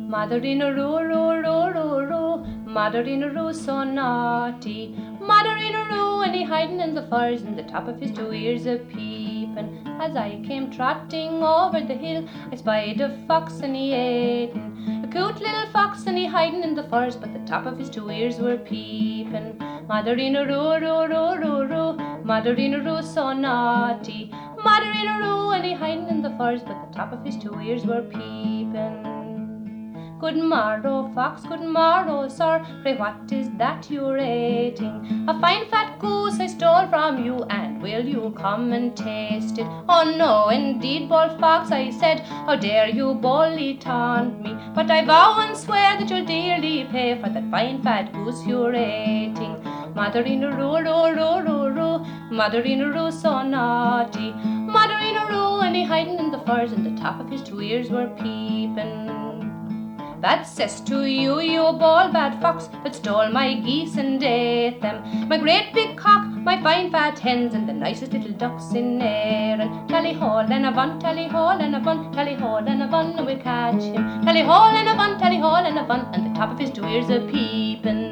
Mother-in-a-roo, mother-in-a-roo, so naughty. Mother-in-a-roo, and he hiding in the furze, and the top of his 2 ears a peeping. As I came trotting over the hill, I spied a fox and he atin'. A cute little fox and he hiding in the furze, but the top of his 2 ears were peeping. Mother-in-a-roo, mother-in-a-roo, so naughty. Mother-in-a-roo, and he hiding in the furze, but the top of his 2 ears were peeping. Good morrow, fox, good morrow, sir. Pray, what is that you're eating? A fine fat goose I stole from you, and will you come and taste it? Oh no, indeed, bold fox, I said, how dare you boldly taunt me? But I vow and swear that you'll dearly pay for that fine fat goose you're eating. Mother-in-a-roo, mother-in-a-roo, so naughty. Mother-in-a-roo, and he hiding in the furze, and the top of his 2 ears were peeping. Bad cess to you, you bold bad fox, that stole my geese and ate them. My great big cock, my fine fat hens, and the nicest little ducks in Erin. Tally-ho, Lenavon, tally-ho, Lenavon, tally-ho, Lenavon, and we'll catch him. Tally-ho, Lenavon, tally-ho, Lenavon, and the top of his 2 ears a peeping.